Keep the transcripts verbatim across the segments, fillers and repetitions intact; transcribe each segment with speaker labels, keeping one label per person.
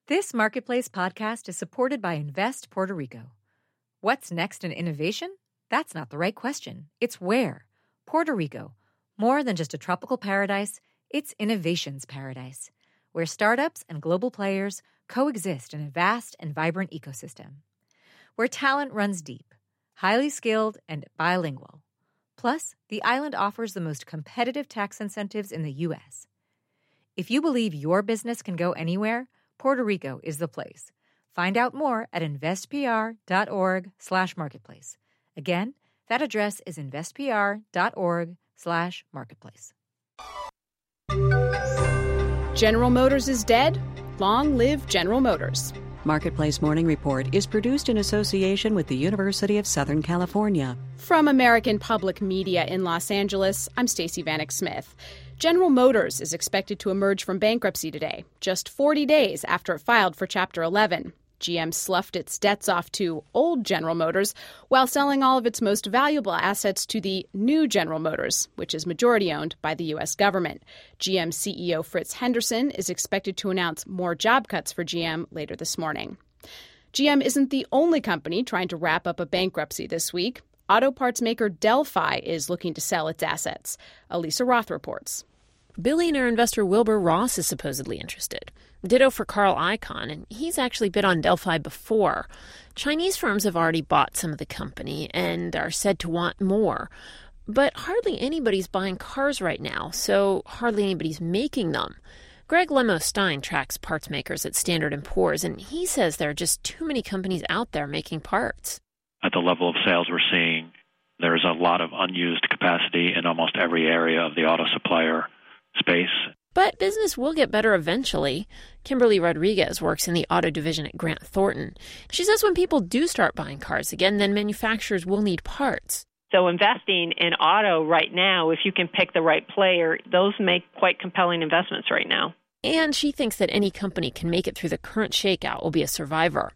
Speaker 1: This Marketplace podcast is supported by Invest Puerto Rico. What's next in innovation? That's not the right question. It's where. Puerto Rico. More than just a tropical paradise, it's innovation's paradise, where startups and global players coexist in a vast and vibrant ecosystem. Where talent runs deep, highly skilled, and bilingual. Plus, the island offers the most competitive tax incentives in the U S. If you believe your business can go anywhere, Puerto Rico is the place. Find out more at investpr.org slash marketplace. Again, that address is investpr.org slash marketplace.
Speaker 2: General Motors is dead. Long live General Motors.
Speaker 3: Marketplace Morning Report is produced in association with the University of Southern California.
Speaker 2: From American Public Media in Los Angeles, I'm Stacey Vanek Smith. General Motors is expected to emerge from bankruptcy today, just forty days after it filed for Chapter eleven. G M sloughed its debts off to old General Motors while selling all of its most valuable assets to the new General Motors, which is majority-owned by the U S government. G M C E O Fritz Henderson is expected to announce more job cuts for G M later this morning. G M isn't the only company trying to wrap up a bankruptcy this week. Auto parts maker Delphi is looking to sell its assets. Elisa Roth reports.
Speaker 4: Billionaire investor Wilbur Ross is supposedly interested. Ditto for Carl Icahn, and he's actually bid on Delphi before. Chinese firms have already bought some of the company and are said to want more. But hardly anybody's buying cars right now, so hardly anybody's making them. Greg Lemo-Stein tracks parts makers at Standard and Poor's, and he says there are just too many companies out there making parts.
Speaker 5: At the level of sales we're seeing, there's a lot of unused capacity in almost every area of the auto supplier space.
Speaker 4: But business will get better eventually. Kimberly Rodriguez works in the auto division at Grant Thornton. She says when people do start buying cars again, then manufacturers will need parts.
Speaker 6: So investing in auto right now, if you can pick the right player, those make quite compelling investments right now.
Speaker 4: And she thinks that any company can make it through the current shakeout will be a survivor.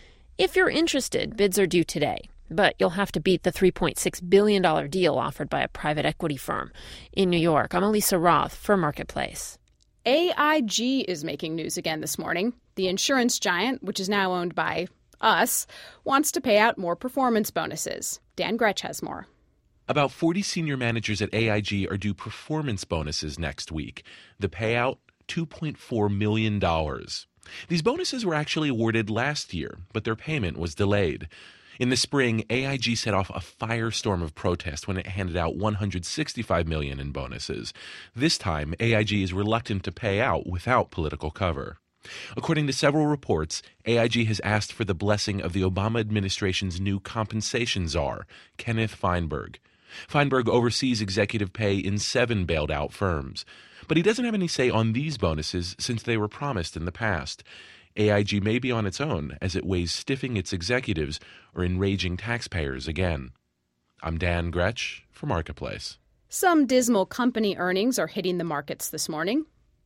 Speaker 4: If you're interested, bids are due today. But you'll have to beat the three point six billion dollars deal offered by a private equity firm. In New York, I'm Elisa Roth for Marketplace.
Speaker 2: A I G is making news again this morning. The insurance giant, which is now owned by us, wants to pay out more performance bonuses. Dan Gretsch has more.
Speaker 7: About forty senior managers at A I G are due performance bonuses next week. The payout, two point four million dollars. These bonuses were actually awarded last year, but their payment was delayed. In the spring, A I G set off a firestorm of protest when it handed out one hundred sixty-five million dollars in bonuses. This time, A I G is reluctant to pay out without political cover. According to several reports, A I G has asked for the blessing of the Obama administration's new compensation czar, Kenneth Feinberg. Feinberg oversees executive pay in seven bailed-out firms. But he doesn't have any say on these bonuses since they were promised in the past. A I G may be on its own as it weighs stiffing its executives or enraging taxpayers again. I'm Dan Gretsch for Marketplace.
Speaker 2: Some dismal company earnings are hitting the markets this morning.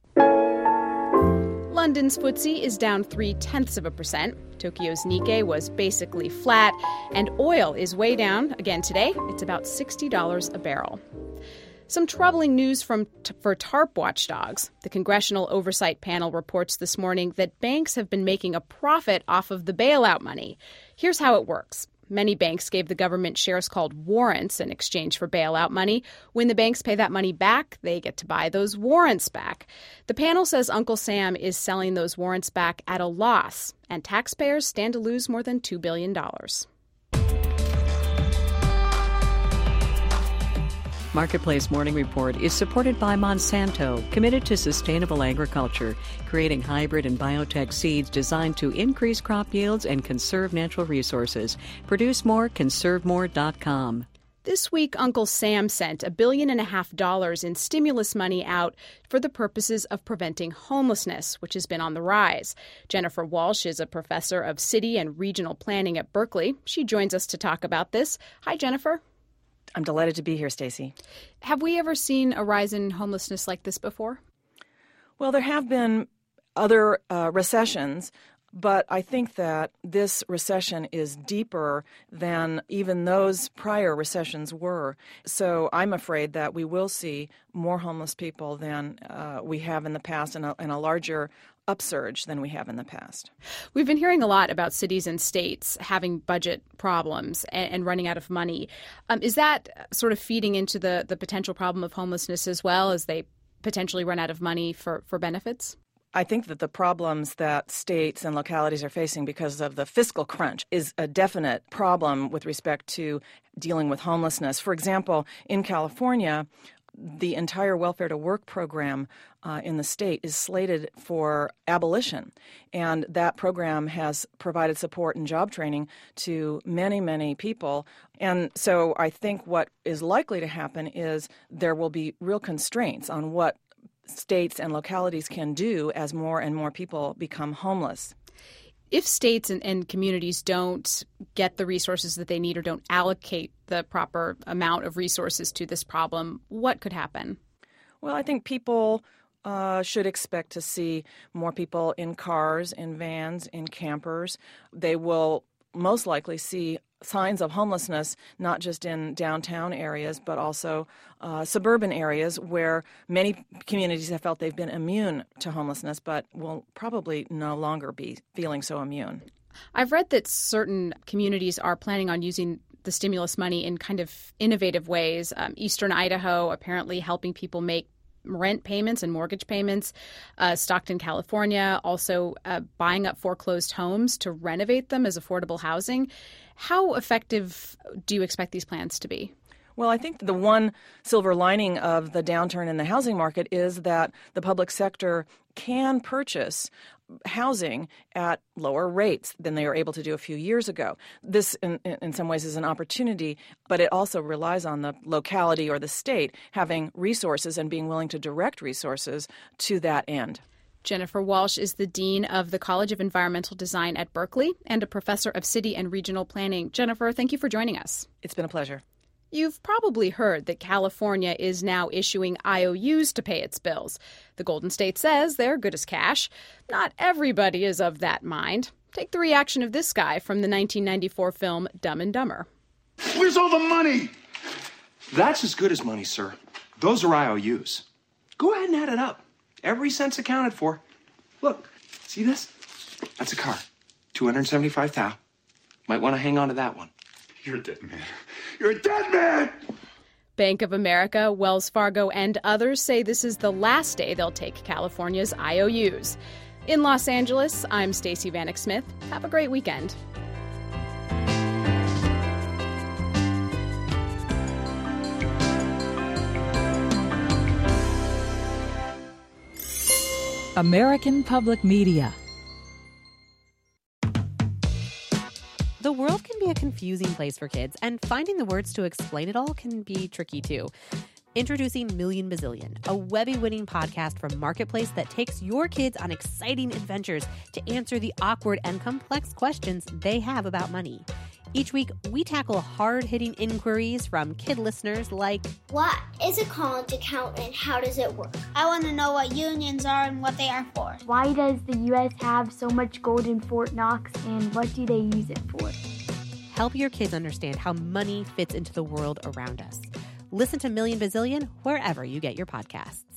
Speaker 2: London's F T S E is down three-tenths of a percent. Tokyo's Nikkei was basically flat. And oil is way down again today. It's about sixty dollars a barrel. Some troubling news from t- for TARP watchdogs. The Congressional Oversight Panel reports this morning that banks have been making a profit off of the bailout money. Here's how it works. Many banks gave the government shares called warrants in exchange for bailout money. When the banks pay that money back, they get to buy those warrants back. The panel says Uncle Sam is selling those warrants back at a loss, and taxpayers stand to lose more than two billion dollars.
Speaker 3: Marketplace Morning Report is supported by Monsanto, committed to sustainable agriculture, creating hybrid and biotech seeds designed to increase crop yields and conserve natural resources. Produce more, conserve more dot com.
Speaker 2: This week, Uncle Sam sent a billion and a half dollars in stimulus money out for the purposes of preventing homelessness, which has been on the rise. Jennifer Walsh is a professor of city and regional planning at Berkeley. She joins us to talk about this. Hi, Jennifer.
Speaker 8: I'm delighted to be here, Stacey.
Speaker 2: Have we ever seen a rise in homelessness like this before?
Speaker 8: Well, there have been other uh, recessions, but I think that this recession is deeper than even those prior recessions were. So I'm afraid that we will see more homeless people than uh, we have in the past and a, and a larger upsurge than we have in the past.
Speaker 2: We've been hearing a lot about cities and states having budget problems and, and running out of money. Um, is that sort of feeding into the, the potential problem of homelessness as well, as they potentially run out of money for, for benefits?
Speaker 8: I think that the problems that states and localities are facing because of the fiscal crunch is a definite problem with respect to dealing with homelessness. For example, in California, the entire Welfare to Work program uh, in the state is slated for abolition. And that program has provided support and job training to many, many people. And so I think what is likely to happen is there will be real constraints on what states and localities can do as more and more people become homeless.
Speaker 2: If states and, and communities don't get the resources that they need or don't allocate the proper amount of resources to this problem, what could happen?
Speaker 8: Well, I think people uh, should expect to see more people in cars, in vans, in campers. They will most likely see signs of homelessness, not just in downtown areas, but also uh, suburban areas where many communities have felt they've been immune to homelessness, but will probably no longer be feeling so immune.
Speaker 2: I've read that certain communities are planning on using the stimulus money in kind of innovative ways. Um, Eastern Idaho apparently helping people make rent payments and mortgage payments. Uh, Stockton, California, also uh, buying up foreclosed homes to renovate them as affordable housing. How effective do you expect these plans to be?
Speaker 8: Well, I think the one silver lining of the downturn in the housing market is that the public sector can purchase housing at lower rates than they were able to do a few years ago. This, in, in some ways, is an opportunity, but it also relies on the locality or the state having resources and being willing to direct resources to that end.
Speaker 2: Jennifer Walsh is the Dean of the College of Environmental Design at Berkeley and a professor of city and regional planning. Jennifer, thank you for joining us.
Speaker 8: It's been a pleasure.
Speaker 2: You've probably heard that California is now issuing I O Us to pay its bills. The Golden State says they're good as cash. Not everybody is of that mind. Take the reaction of this guy from the nineteen ninety-four film Dumb and Dumber.
Speaker 9: Where's all the money? That's as good as money, sir. Those are I O Us. Go ahead and add it up. Every cent's accounted for. Look, see this? That's a car. two hundred seventy-five thousand. Might want to hang on to that one. You're a dead man. You're a dead man!
Speaker 2: Bank of America, Wells Fargo, and others say this is the last day they'll take California's I O Us. In Los Angeles, I'm Stacey Vanek Smith. Have a great weekend.
Speaker 10: American Public Media.
Speaker 11: The world can be a confusing place for kids, and finding the words to explain it all can be tricky too. Introducing Million Bazillion, a Webby-winning podcast from Marketplace that takes your kids on exciting adventures to answer the awkward and complex questions they have about money. Each week, we tackle hard-hitting inquiries from kid listeners like,
Speaker 12: what is a college account and how does it work? I want to know what unions are and what they are for.
Speaker 13: Why does the U S have so much gold in Fort Knox and what do they use it for?
Speaker 11: Help your kids understand how money fits into the world around us. Listen to Million Bazillion wherever you get your podcasts.